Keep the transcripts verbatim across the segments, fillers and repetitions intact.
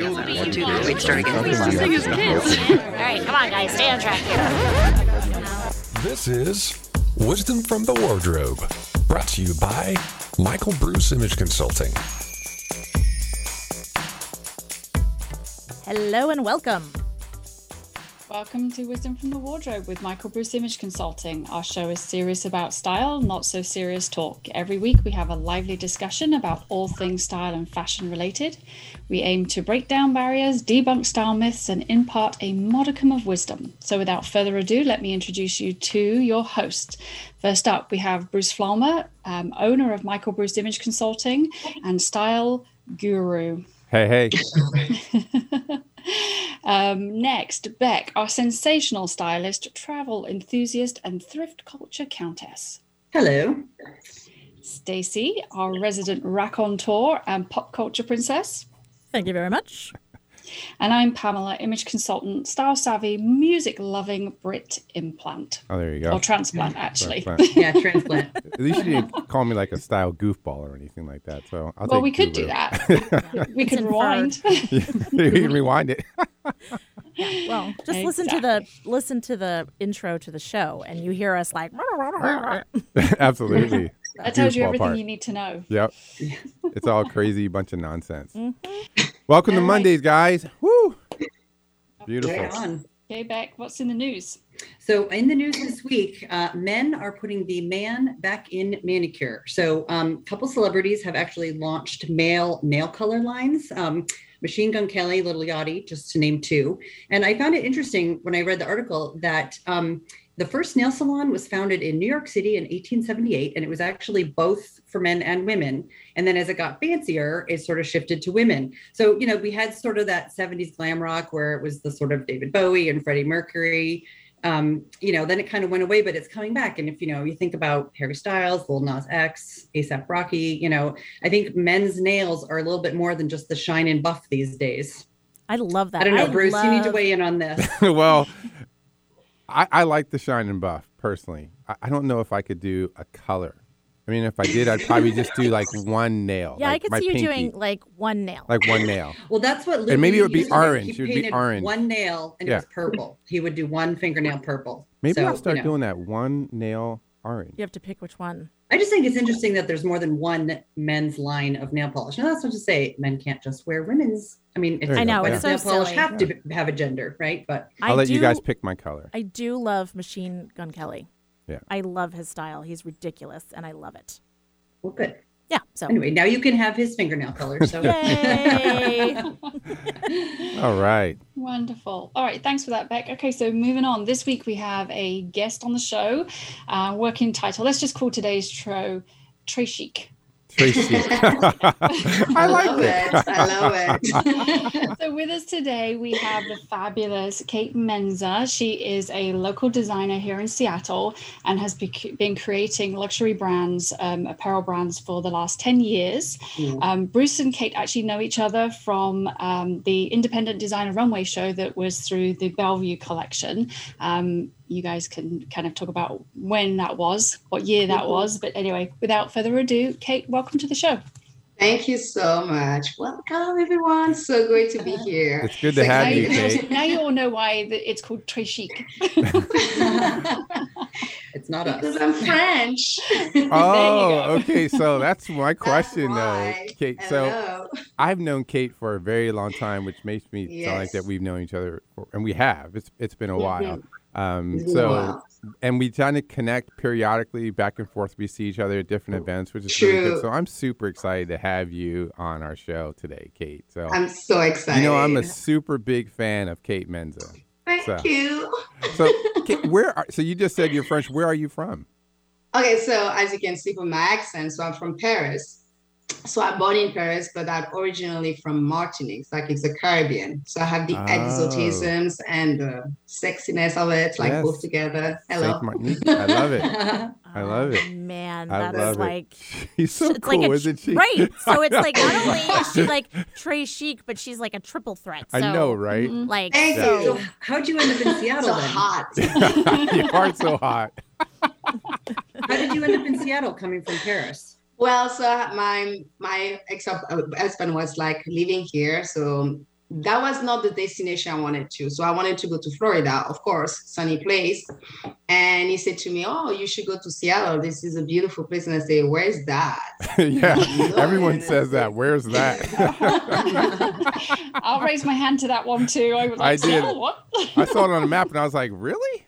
One, two, three. Wait, start again. All right, come on, guys. Stay on track here. This is Wisdom from the Wardrobe, brought to you by Michael Bruce Image Consulting. Hello and welcome. Welcome to Wisdom from the Wardrobe with Michael Bruce Image Consulting. Our show is serious about style, not so serious talk. Every week we have a lively discussion about all things style and fashion related. We aim to break down barriers, debunk style myths, and impart a modicum of wisdom. So without further ado, let me introduce you to your host. First up, we have Bruce Flaumer, um, owner of Michael Bruce Image Consulting and style guru. Hey, hey. um, next, Beck, our sensational stylist, travel enthusiast, and thrift culture countess. Hello. Stacey, our resident raconteur and pop culture princess. Thank you very much. And I'm Pamela, image consultant, style savvy, music loving Brit implant. Oh, there you go. Or transplant, actually. Transplant. Yeah, transplant. At least you didn't call me like a style goofball or anything like that. So I'll well, take we could guru. do that. We could rewind. You can rewind it. Yeah, well, just Exactly. listen to the listen to the intro to the show, and you hear us like. Absolutely. That tells you Goofball everything part. you need to know. Yep. It's all crazy bunch of nonsense. Mm-hmm. Welcome to All right. Mondays, guys. Woo! Beautiful. Right on. Okay, Beck, what's in the news? So in the news this week, uh, men are putting the man back in manicure. So um, a couple celebrities have actually launched male nail color lines. Um, Machine Gun Kelly, Little Yachty, just to name two. And I found it interesting when I read the article that um, the first nail salon was founded in New York City in eighteen seventy-eight, and it was actually both for men and women. And then as it got fancier, it sort of shifted to women. So, you know, we had sort of that seventies glam rock where it was the sort of David Bowie and Freddie Mercury. Um, you know, then it kind of went away, but it's coming back. And if, you know, you think about Harry Styles, Lil Nas X, A$AP Rocky, you know, I think men's nails are a little bit more than just the shine and buff these days. I love that. I don't know, Bruce, love... you need to weigh in on this. Well, I, I like the shine and buff personally. I, I don't know if I could do a color. I mean, if I did, I'd probably just do like one nail. Yeah, like I could my see you pinky. doing like one nail. Like one nail. Well, that's what Louis And maybe it would be used to do. orange. He It would be painted orange. one nail and Yeah. it was purple. He would do one fingernail purple. Maybe So, I'll start you know. doing that one nail orange. You have to pick which one. I just think it's interesting that there's more than one men's line of nail polish. Now, that's not to say men can't just wear women's. I mean, it's, There you I know, why it's does so nail polish silly. have to have a gender, right? But I'll I let do, you guys pick my color. I do love Machine Gun Kelly. Yeah. I love his style. He's ridiculous, and I love it. well, good. Yeah. So. Anyway, now you can have his fingernail color. So Yay! All right. Wonderful. All right, thanks for that, Beck. Okay, so moving on. This week we have a guest on the show, uh, working title. Let's just call today's show Très Chic. Tracy. I like it. I love it. So with us today, we have the fabulous Kate Menza. She is a local designer here in Seattle and has bec- been creating luxury brands, um, apparel brands for the last ten years. Mm. Um, Bruce and Kate actually know each other from um, the Independent Designer Runway show that was through the Bellevue collection. Um, you guys can kind of talk about when that was, what year that was. But anyway, without further ado, Kate, welcome to the show. Thank you so much. Welcome, everyone. So great to be here. It's good to So have now, you, you, Kate. now you all know why the, it's called Très Chic. It's not Because us. I'm French. Oh, go. okay. So that's my question, though, why. Kate. So Hello. I've known Kate for a very long time, which makes me sound like Yes. that we've known each other, for, and we have. It's it's been a while. Um, It's been a so, while. and we kind of connect periodically back and forth. We see each other at different events, which is really good. True. So I'm super excited to have you on our show today, Kate. So I'm so excited. you know, I'm a super big fan of Kate Menza. Thank so. you. So, Kate, where? Are, so you just said you're French. Where are you from? Okay, so as you can see from my accent, so I'm from Paris. So I'm born in Paris, but I'm originally from Martinique, like it's the Caribbean. So I have the Oh. exotisms and the sexiness of it, like Yes. both together. Hello. Saint Martinique. I love it. I love Oh, it. Man, I that's love like it. She's so it's cool, like a, isn't she? Right. So it's like not only is she like Très Chic, but she's like a triple threat. So, I know, right? Like Thank so, you. So how'd you end up in Seattle So then? hot. You are so hot. How did you end up in Seattle coming from Paris? Well, so my my ex husband was like living here, so that was not the destination I wanted to. So I wanted to go to Florida, of course, sunny place. And he said to me, oh, you should go to Seattle. This is a beautiful place. And I say, where's that? Yeah, No, everyone and says that. Where's that? I'll raise my hand to that one too. I was I like, did. "Oh, what?" I saw it on a map and I was like, really?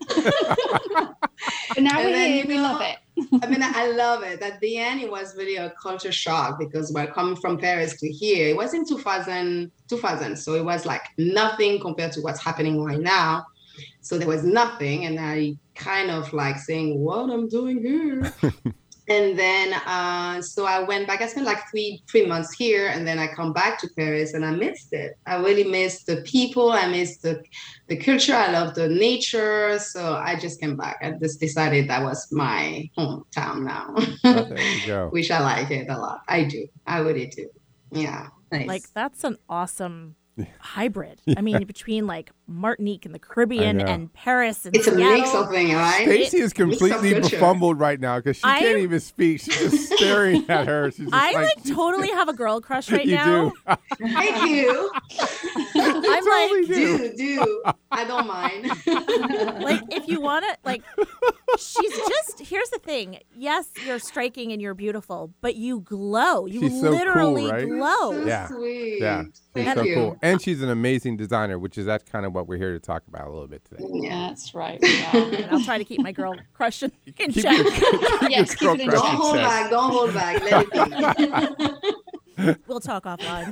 But now And we're then, here. you We know, love it. I mean, I love it. At the end, it was really a culture shock because we're coming from Paris to here. It was in two thousand, two thousand. So it was like nothing compared to what's happening right now. So there was nothing. And I kind of like saying, what I'm doing here. And then, uh, so I went back. I spent like three three months here, and then I come back to Paris, and I missed it. I really missed the people. I missed the the culture. I love the nature. So I just came back. I just decided that was my hometown now, Oh, there you go. which I like it a lot. I do. I really do. Yeah. Nice. Like that's an awesome hybrid. I mean, between like Martinique and the Caribbean know. and Paris and It's a Seattle. mix of things, right? Stacey is completely culture. befumbled right now because she I- can't even speak. She's just staring at her. She's just I like, like totally have a girl crush right you now. do. Thank you. I'm Totally like, do. Do, do. I don't mind. like if you want to, like, she's just. Here's the thing. Yes, you're striking and you're beautiful, but you glow. You She's so cool, literally right? glow. So Yeah. sweet. Yeah, she's Thank so you. cool. And she's an amazing designer, which is that's kind of what we're here to talk about a little bit today. Yeah. That's right. We are. And I'll try to keep my girl crush in, in Keep check. your, keep Yes, your keep it in girl Don't check. crush hold in check. back. Don't hold back. Let it be. We'll talk offline.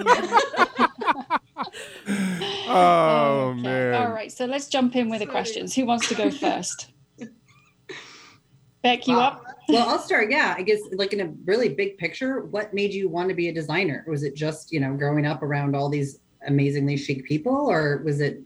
Oh, Okay. man. All right. So let's jump in with the questions. Who wants to go first? Beck, you Wow. up? Well, I'll start. Yeah, I guess like in a really big picture, what made you want to be a designer? Was it just, you know, growing up around all these amazingly chic people, or was it,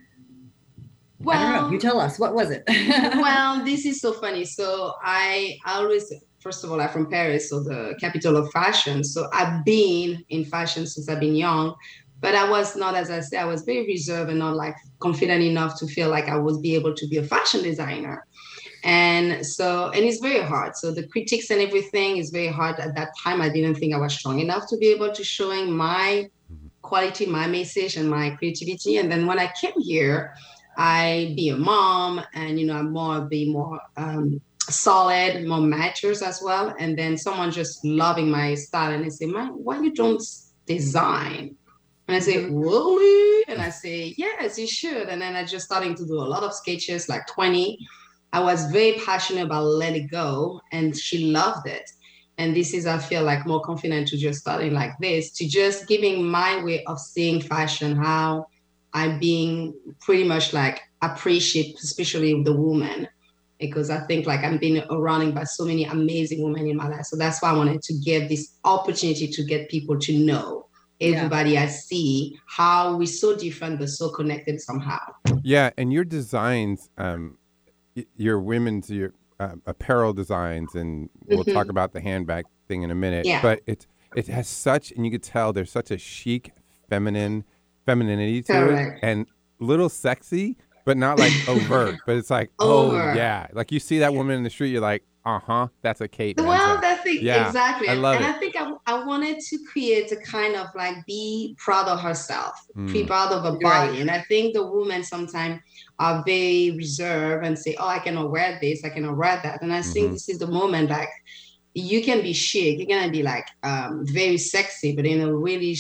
I don't know, Well, you tell us, what was it? well, this is so funny. So I, I always, first of all, I'm from Paris, so the capital of fashion. So I've been in fashion since I've been young, but I was not, as I said, I was very reserved and not like confident enough to feel like I would be able to be a fashion designer. And so, and it's very hard. So the critiques and everything is very hard. At that time, I didn't think I was strong enough to be able to showing my quality, my message and my creativity. And then when I came here, I be a mom and, you know, I'm more, be more um, solid, more matures as well. And then someone just loving my style and they say, man, why you don't design? And I say, really? And I say, yes, you should. And then I just starting to do a lot of sketches, like twenty. I was very passionate about let it go and she loved it. And this is, I feel like more confident to just starting like this, to just giving my way of seeing fashion, how I'm being pretty much like appreciate, especially the woman, because I think like I'm being surrounded by so many amazing women in my life. So that's why I wanted to give this opportunity to get people to know everybody yeah. I see, how we're so different, but so connected somehow. Yeah. And your designs, um, your women's, your uh, apparel designs, and we'll mm-hmm. talk about the handbag thing in a minute, yeah. but it, it has such, and you could tell there's such a chic, feminine, femininity to Correct. it, and little sexy, but not like overt, but it's like, oh Over. yeah. Like you see that woman in the street, you're like, uh-huh, that's a Kate. Well, Winslet. that's the, yeah, exactly. I love and it. I think I, I wanted to create a kind of like be proud of herself, Mm. be proud of her body. Right. And I think the women sometimes are very reserved and say, oh, I cannot wear this, I cannot wear that. And I mm-hmm. think this is the moment like you can be chic, you're gonna be like um, very sexy, but in a really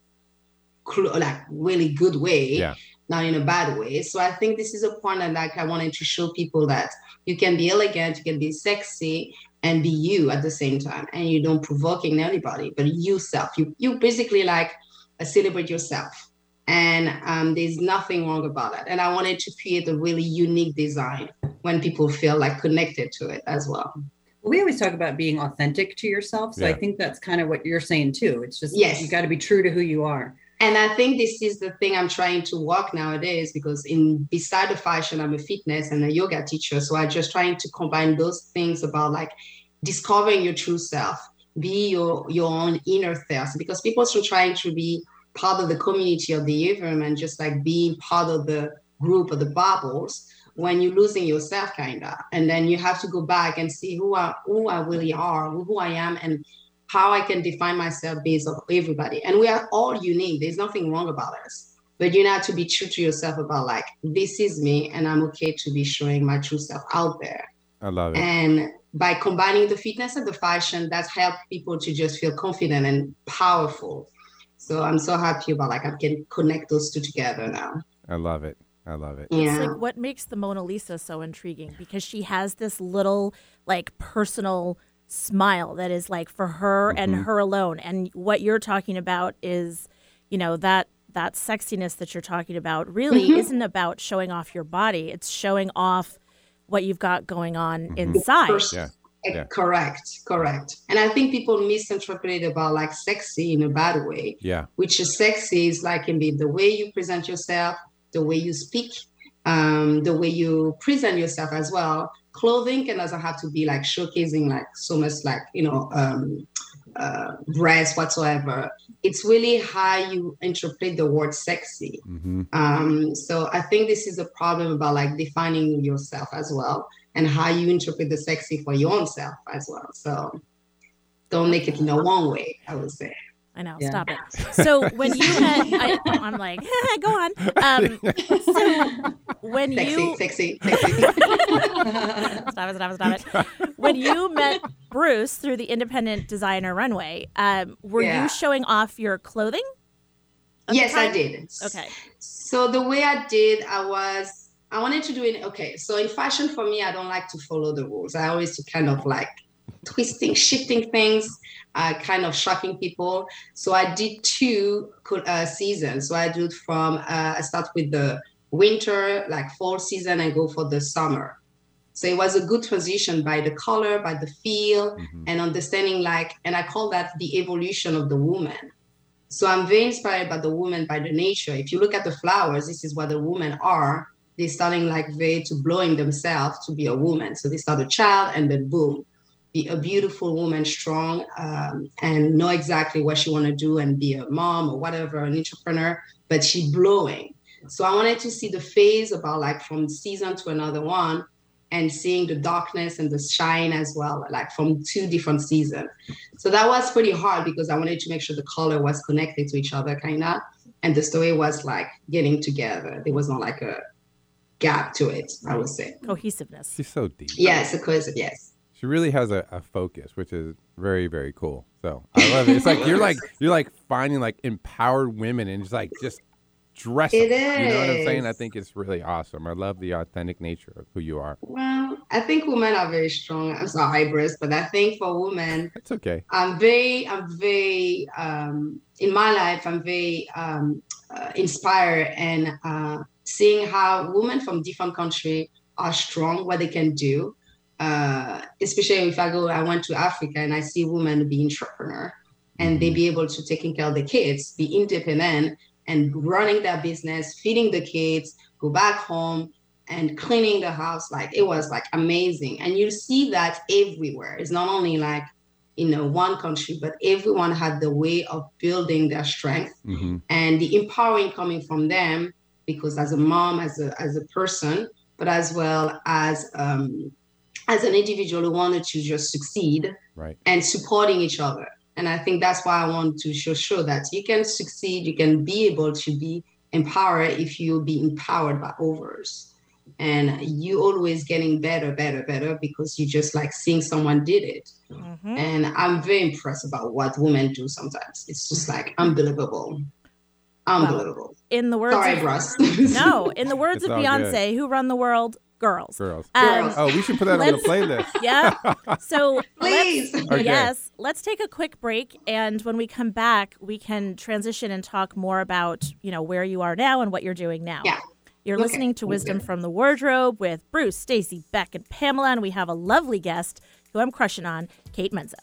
like really good way. Yeah. Not in a bad way. So I think this is a point that like I wanted to show people that you can be elegant, you can be sexy and be you at the same time. And you don't provoking anybody, but yourself. You you basically like uh, celebrate yourself. And um, there's nothing wrong about that. And I wanted to create a really unique design when people feel like connected to it as well. We always talk about being authentic to yourself. So yeah. I think that's kind of what you're saying too. It's just, yes. you got to be true to who you are. And I think this is the thing I'm trying to walk nowadays, because in beside the fashion, I'm a fitness and a yoga teacher. So I'm just trying to combine those things about like discovering your true self, be your, your own inner self, because people are trying to be part of the community of the environment, just like being part of the group of the bubbles when you're losing yourself kind of. And then you have to go back and see who I, who I really are, who I am, and how I can define myself based on everybody. And we are all unique. There's nothing wrong about us. But you have to be true to yourself about like, this is me, and I'm okay to be showing my true self out there. I love it. And by combining the fitness and the fashion, that's helped people to just feel confident and powerful. So I'm so happy about like I can connect those two together now. I love it. I love it. Yeah. It's like what makes the Mona Lisa so intriguing, because she has this little like personal smile that is like for her Mm-hmm. and her alone. And what you're talking about is, you know, that that sexiness that you're talking about really Mm-hmm. isn't about showing off your body. It's showing off what you've got going on Mm-hmm. inside. First- Yeah. Eh, Yeah. Correct, correct. And I think people misinterpret about like sexy in a bad way, Yeah. which is sexy is like can be the way you present yourself, the way you speak, um, the way you present yourself as well. Clothing can also have to be like showcasing like so much like, you know, um, uh, breasts whatsoever. It's really how you interpret the word sexy. Mm-hmm. Um, so I think this is a problem about like defining yourself as well, and how you interpret the sexy for your own self as well. So don't make it in a one way, I would say. I know. Yeah. Stop it. So when you met, I, I'm like, go on. Um, so when Sexy, you sexy, sexy. stop it, stop it, stop it. When you met Bruce through the Independent Designer Runway, um, were Yeah. you showing off your clothing? at the Yes, I time? did. Okay. So the way I did, I was, I wanted to do it. Okay. So in fashion for me, I don't like to follow the rules. I always to kind of like twisting, shifting things, uh, kind of shocking people. So I did two co- uh, seasons. So I do it from, uh, I start with the winter, like fall season, and go for the summer. So it was a good transition by the color, by the feel, Mm-hmm. and understanding like, and I call that the evolution of the woman. So I'm very inspired by the woman, by the nature. If you look at the flowers, this is what the women are. They're starting like very to blowing themselves to be a woman. So they start a child and then boom, be a beautiful woman, strong, um, and know exactly what she want to do and be a mom or whatever, an entrepreneur, but she blowing. So I wanted to see the phase about like from season to another one, and seeing the darkness and the shine as well, like from two different seasons. So that was pretty hard because I wanted to make sure the color was connected to each other, kind of. And the story was like getting together. There was not like a gap to it, I would say. Cohesiveness. She's so deep. Yes, of course, yes. She really has a, a focus, which is very, very cool. So I love it. It's like you're like you're like finding like empowered women and just like just dress It them. You know what I'm saying? is. I think it's really awesome. I love the authentic nature of who you are. Well, I think women are very strong. I'm sorry, Bruce, but I think for women, It's okay. I'm very, I'm very, um, in my life, I'm very um, uh, inspired and uh, seeing how women from different countries are strong, what they can do. Uh, especially if I go, I went to Africa and I see women be entrepreneur and they be able to taking care of the kids, be independent and running their business, feeding the kids, go back home and cleaning the house. Like it was like amazing. And you see that everywhere. It's not only like, you know, one country, but everyone had the way of building their strength Mm-hmm. and the empowering coming from them, because as a mom, as a as a person, but as well as um, as an individual who wanted to just succeed Right. and supporting each other. And I think that's why I want to show, show that you can succeed, you can be able to be empowered if you be empowered by others. And you always getting better, better, better because you just like seeing someone did it. Mhm. And I'm very impressed about what women do sometimes. It's just like unbelievable. Unbelievable. In the words Sorry, of, Russ. no, in the words It's of all Beyonce, who run the world? Girls. Girls. Um, Girls. Oh, we should put that on the let's- playlist. Yeah. So Please. let's, Okay. yes, let's take a quick break, and when we come back, we can transition and talk more about you know where you are now and what you're doing now. Yeah. You're Okay. listening to Sounds Wisdom good. from the Wardrobe with Bruce, Stacy, Beck, and Pamela, and we have a lovely guest who I'm crushing on, Kate Menzo.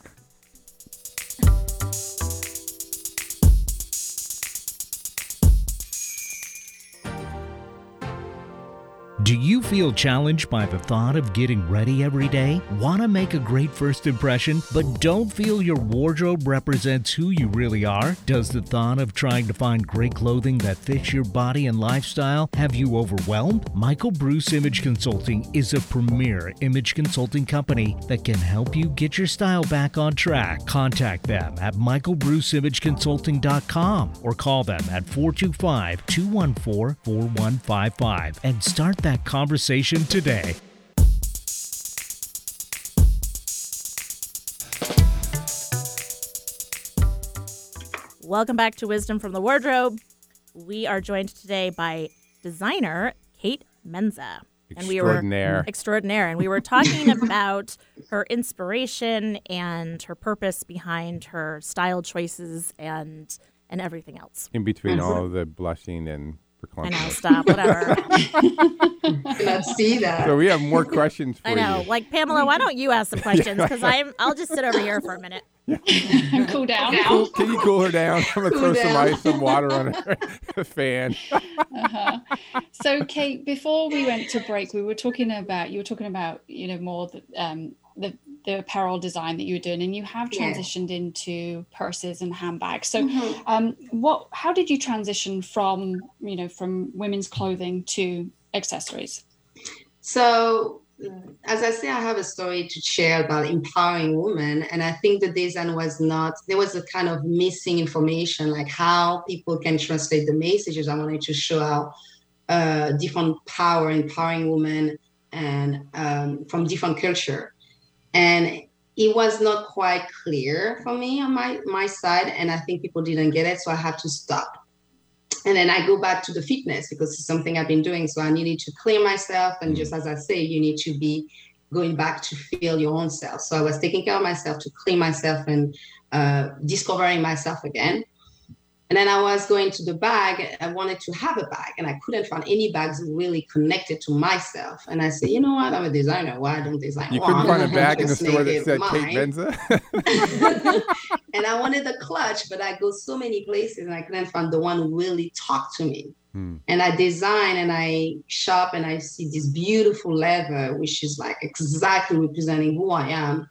Do you feel challenged by the thought of getting ready every day? Want to make a great first impression, but don't feel your wardrobe represents who you really are? Does the thought of trying to find great clothing that fits your body and lifestyle have you overwhelmed? Michael Bruce Image Consulting is a premier image consulting company that can help you get your style back on track. Contact them at michael bruce image consulting dot com or call them at four two five, two one four, four one five five and start that conversation today. Welcome back to Wisdom from the Wardrobe. We are joined today by designer Kate Menza. And we were Extraordinaire. extraordinaire. And we were talking about her inspiration and her purpose behind her style choices and and everything else. In between all of the blushing and I know, verklempt. stop, whatever. Cannot see that. So we have more questions for I know. you. Like, Pamela, why don't you ask some questions? Because I'm I'll just sit over here for a minute. Cool down. Cool, can you cool her down? I'm going to Cool throw some down. ice, some water on her the fan. Uh-huh. So, Kate, before we went to break, we were talking about, you were talking about, you know, more the, um, the, the apparel design that you were doing, and you have Yeah. transitioned into purses and handbags. So, Mhm. um, what, how did you transition from, you know, from women's clothing to accessories? So, as I say, I have a story to share about empowering women. And I think the design was not, there was a kind of missing information, like how people can translate the messages. I wanted to show how uh, different power, empowering women and um, from different culture. And it was not quite clear for me on my, my side. And I think people didn't get it. So I had to stop. And then I go back to the fitness because it's something I've been doing. So I needed to clear myself. And just as I say, you need to be going back to feel your own self. So I was taking care of myself to clean myself and uh, discovering myself again. And then I was going to the bag. I wanted to have a bag and I couldn't find any bags really connected to myself. And I said, you know what? I'm a designer. Why don't design You one? couldn't find a bag in the Just store make that it said Kate mine. Menza? And I wanted a clutch, but I go so many places and I couldn't find the one who really talked to me. Hmm. And I design and I shop and I see this beautiful leather, which is like exactly representing who I am.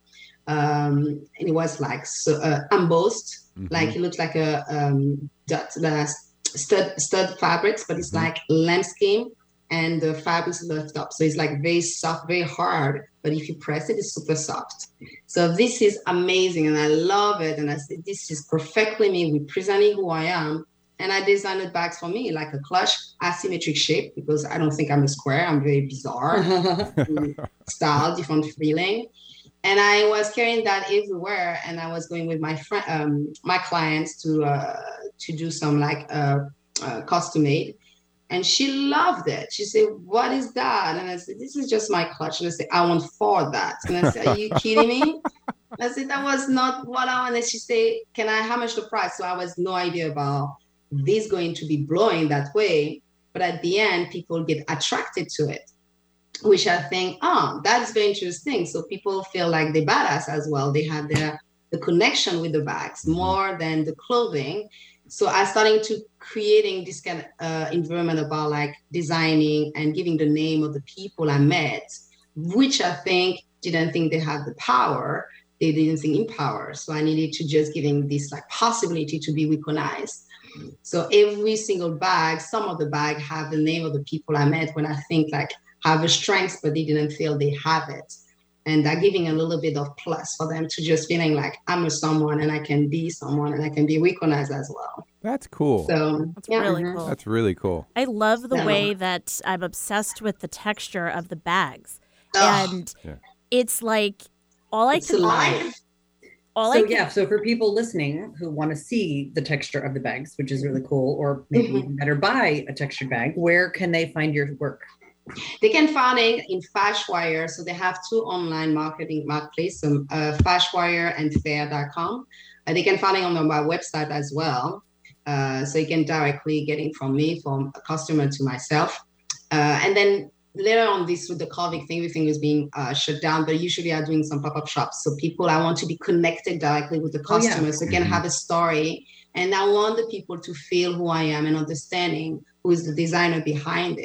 Um, and it was like so, uh, embossed, Mhm. like it looks like a um, dot, the stud, stud fabrics, but it's like lambskin and the fabric is left up. So it's like very soft, very hard. But if you press it, it's super soft. So this is amazing and I love it. And I said, this is perfectly me representing who I am. And I designed bags for me, like a clutch, asymmetric shape, because I don't think I'm a square. I'm very bizarre style, different feeling. And I was carrying that everywhere. And I was going with my friend, um, my clients to uh, to do some like uh, uh, custom made. And she loved it. She said, what is that? And I said, this is just my clutch. And I said, I want four that. And I said, are you kidding me? I said, that was not what I wanted. She said, can I, how much the price? So I was no idea about this going to be blowing that way. But at the end, people get attracted to it, which I think, oh, that's very interesting. So people feel like they're badass as well. They have their the connection with the bags more than the clothing. So I started to creating this kind of uh, environment about like designing and giving the name of the people I met, which I think didn't think they had the power. They didn't think in power. So I needed to just giving this like possibility to be recognized. So every single bag, some of the bag have the name of the people I met when I think like have a strength, but they didn't feel they have it. And that giving a little bit of plus for them to just feeling like I'm a someone and I can be someone and I can be recognized as well. That's cool. So That's yeah. really mhm. cool. That's really cool. I love the Yeah. way that I'm obsessed with the texture of the bags. Ugh, And Yeah. it's like all I it's can alive. all So I can, yeah, so for people listening who want to see the texture of the bags, which is really cool, or maybe Mhm. even better buy a textured bag, where can they find your work? They can find it in Fashwire. So they have two online marketing marketplaces, um, uh, Fashwire and Fair dot com. Uh, they can find it on my website as well. Uh, so you can directly get it from me, from a customer to myself. Uh, and then later on this, with the COVID thing, everything was being uh, shut down, but usually I'm doing some pop-up shops. So people, I want to be connected directly with the Oh, yeah. customer so they can Mhm. have a story. And I want the people to feel who I am and understanding who is the designer behind it.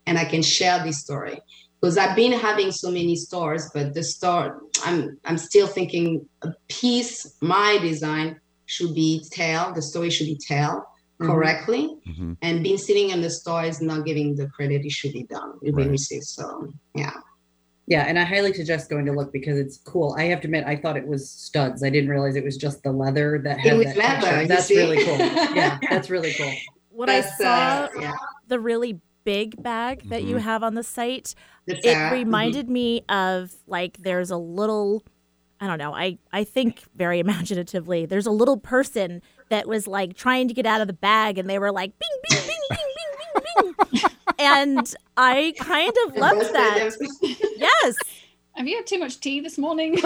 and I can share this story. Because I've been having so many stores, but the store, I'm I'm still thinking a piece, my design should be tell, the story should be tell mm-hmm. correctly. Mm-hmm. And being sitting in the store is not giving the credit it should be done, it right. received. So yeah. Yeah, and I highly suggest going to look because it's cool. I have to admit, I thought it was studs. I didn't realize it was just the leather that had it was that leather. texture. That's see? really cool. Yeah, that's really cool. When that's, I saw uh, yeah. the really big bag that mm-hmm. you have on the site, the it reminded mm-hmm. me of like there's a little, I don't know, I, I think very imaginatively, there's a little person that was like trying to get out of the bag and they were like bing, bing, bing, bing, bing, bing, bing. And I kind of loved that. Yes. Have you had too much tea this morning?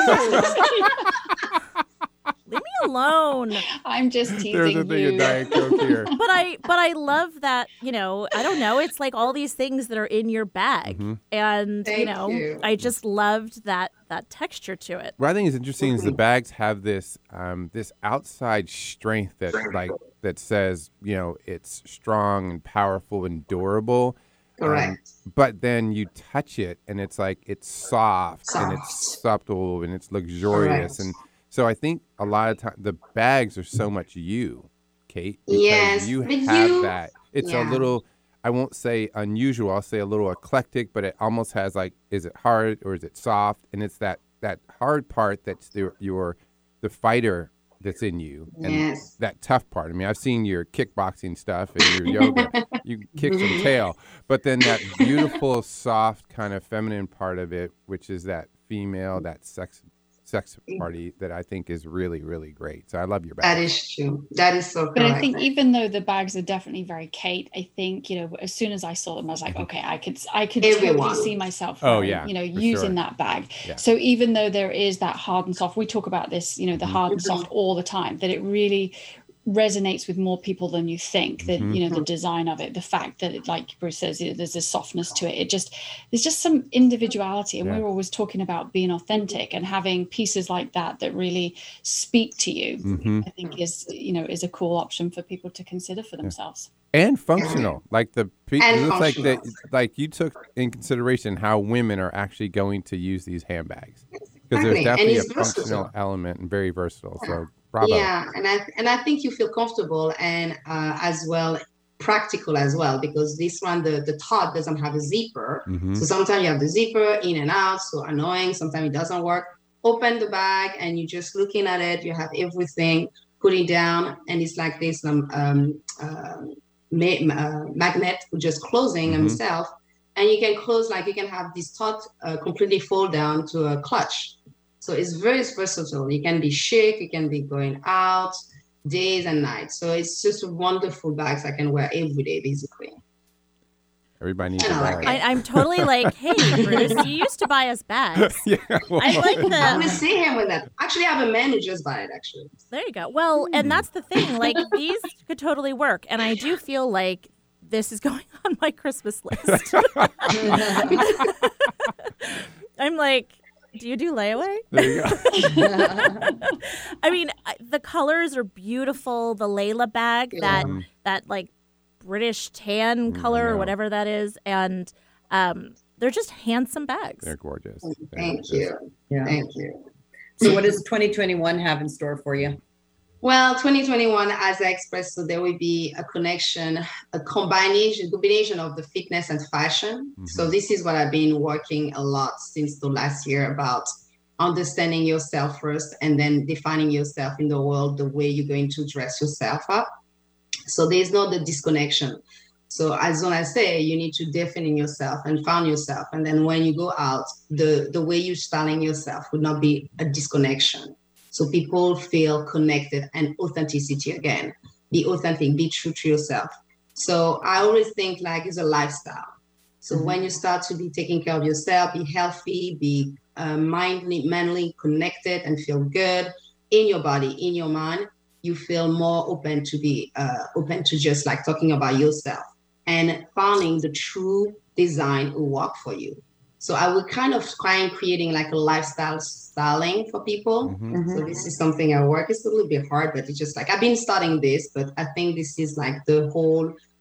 Leave me alone. I'm just teasing There's a thing you. of Diet Coke here. But I, but I love that. You know, I don't know. It's like all these things that are in your bag, mm-hmm. and Thank you know, you. I just loved that that texture to it. What I think is interesting is the bags have this um, this outside strength that like that says you know it's strong and powerful and durable. Correct. Um, but then you touch it and it's like it's soft, soft. and it's supple and it's luxurious. Correct. And so I think a lot of times the bags are so much you, Kate. Because yes, you but have you, that. It's yeah. a little, I won't say unusual, I'll say a little eclectic, but it almost has like, is it hard or is it soft? And it's that, that hard part that's the, your, the fighter that's in you, and yes. that tough part. I mean, I've seen your kickboxing stuff and your yoga. You kick some tail, but then that beautiful, soft kind of feminine part of it, which is that female, that sex, sex party that I think is really, really great. So I love your bag. That is true. That is so. But correct. I think even though the bags are definitely very Kate, I think you know as soon as I saw them, I was like, okay, I could, I could Everyone. totally see myself. Oh wearing, yeah, you know, using sure. that bag. Yeah. So even though there is that hard and soft, we talk about this, you know, the hard and soft all the time. That it really resonates with more people than you think. That mm-hmm. you know the design of it, the fact that it, like Bruce says, you know, there's a softness to it. It just there's just some individuality, and yeah. we were always talking about being authentic and having pieces like that that really speak to you. Mm-hmm. I think is you know is a cool option for people to consider for themselves. Yeah. And functional, like the and it looks like that, like you took in consideration how women are actually going to use these handbags because there's definitely a functional element and very versatile. So. Bravo. Yeah, and I and I think you feel comfortable and uh, as well practical as well because this one the the top doesn't have a zipper, mm-hmm. so sometimes you have the zipper in and out, so annoying. Sometimes it doesn't work. Open the bag and you're just looking at it. You have everything. Put it down, and it's like this um, um uh, ma- uh, magnet just closing mm-hmm. himself, and you can close like you can have this top uh, completely fold down to a clutch. So it's very versatile. You can be chic, you can be going out days and nights. So it's just wonderful bags I can wear every day, basically. Everybody needs a bag. I, I'm totally like, hey, Bruce, you used to buy us bags. yeah, well, I like the. I want to see him with that. Actually, I have a man who just bought it, actually. There you go. Well, and that's the thing. Like, these could totally work. And I do feel like this is going on my Christmas list. I'm like, do you do layaway? There you go. I mean, the colors are beautiful. The Layla bag, that yeah. that like British tan color or whatever that is, and um, they're just handsome bags. They're gorgeous. Thank They're you. gorgeous. Yeah. Thank you. So what does twenty twenty-one have in store for you? Well, twenty twenty-one, as I expressed, so there will be a connection, a combination, combination of the fitness and fashion. Mm-hmm. So this is what I've been working a lot since the last year about understanding yourself first and then defining yourself in the world, the way you're going to dress yourself up. So there's not the disconnection. So as long as I say, you need to define yourself and find yourself. And then when you go out, the, the way you're styling yourself would not be a disconnection. So people feel connected and authenticity again. Be authentic, be true to yourself. So I always think like it's a lifestyle. So mm-hmm. when you start to be taking care of yourself, be healthy, be uh, mindly, mentally connected and feel good in your body, in your mind, you feel more open to be uh, open to just like talking about yourself and finding the true design will work for you. So I would kind of try and creating like a lifestyle styling for people. Mm-hmm. So this is something I work. It's a little bit hard, but it's just like, I've been studying this, but I think this is like the whole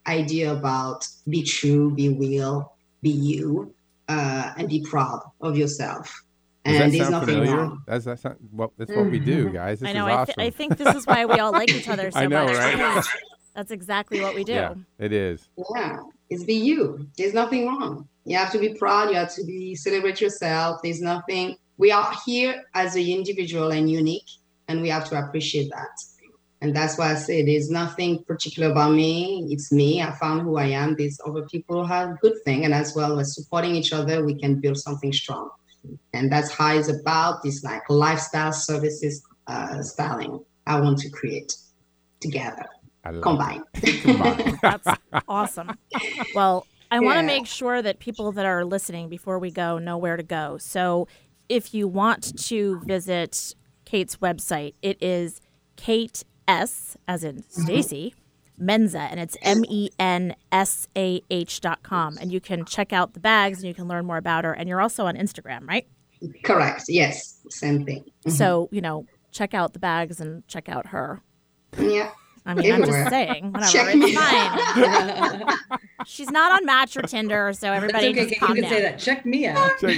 idea about be true, be real, be you, uh, and be proud of yourself. Does And that there's sound nothing familiar? wrong. That's that's not, well, that's what we do, guys. This I know. is I, awesome. th- I think this is why we all like each other so I know, much. right? because That's exactly what we do. Yeah, it is. Yeah, it's be you. There's nothing wrong. You have to be proud. You have to be celebrate yourself. There's nothing. We are here as an individual and unique, and we have to appreciate that. And that's why I say there's nothing particular about me. It's me. I found who I am. These other people have good thing, and as well as supporting each other, we can build something strong. And that's how it's about this like lifestyle services uh, styling I want to create together, I love combined. Combined. That's awesome. Well, I want to Yeah. make sure that people that are listening before we go know where to go. So if you want to visit Kate's website, it is Kate S, as in Stacy, Mensa, and it's M E N S A H dot com. And you can check out the bags and you can learn more about her. And you're also on Instagram, right? Correct. Yes. Same thing. Mhm. So, you know, check out the bags and check out her. Yeah. I mean, I'm Everywhere. just saying. Whatever. Check It's me fine. She's not on Match or Tinder, so That's everybody okay. just Kate, calm you can down. say that. Check me out. Check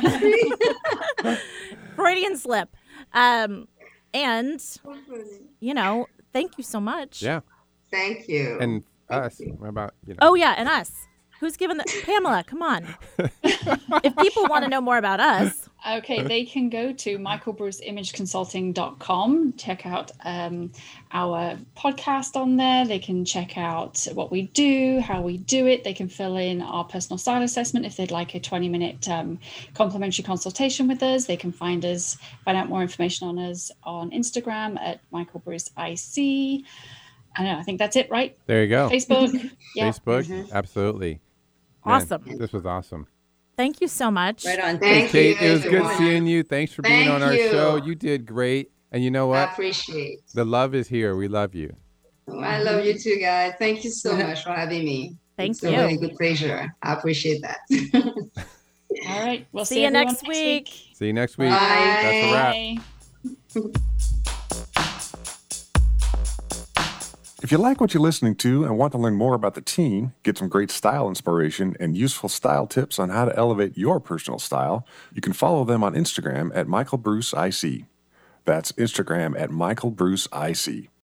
me out. Freudian slip. Um, and, you know, thank you so much. Yeah, Thank you. and Thank us. you. What about you know? Oh, yeah, and us. Who's giving the... Pamela, come on. If people want to know more about us, Okay, they can go to michael bruce image consulting dot com, check out um, our podcast on there. They can check out what we do, how we do it. They can fill in our personal style assessment if they'd like a twenty minute um, complimentary consultation with us. They can find us, find out more information on us on Instagram at michael bruce I C. I know, I think that's it, right? There you go. Facebook. Yeah. Facebook, absolutely. Man, Awesome. This was awesome. thank you so much. Right on. Thank Kate, you, it was good everyone. seeing you. Thanks for being Thank on our you. show. You did great. And you know I what? appreciate. The love is here. We love you. I love you too, guys. Thank you so much for having me. Thank it's you. a really good pleasure. I appreciate that. All right. We'll See see, you everyone next week. See you next week. Bye. That's a wrap. Bye. If you like what you're listening to and want to learn more about the team, get some great style inspiration and useful style tips on how to elevate your personal style, you can follow them on Instagram at Michael Bruce I C. That's Instagram at Michael Bruce I C.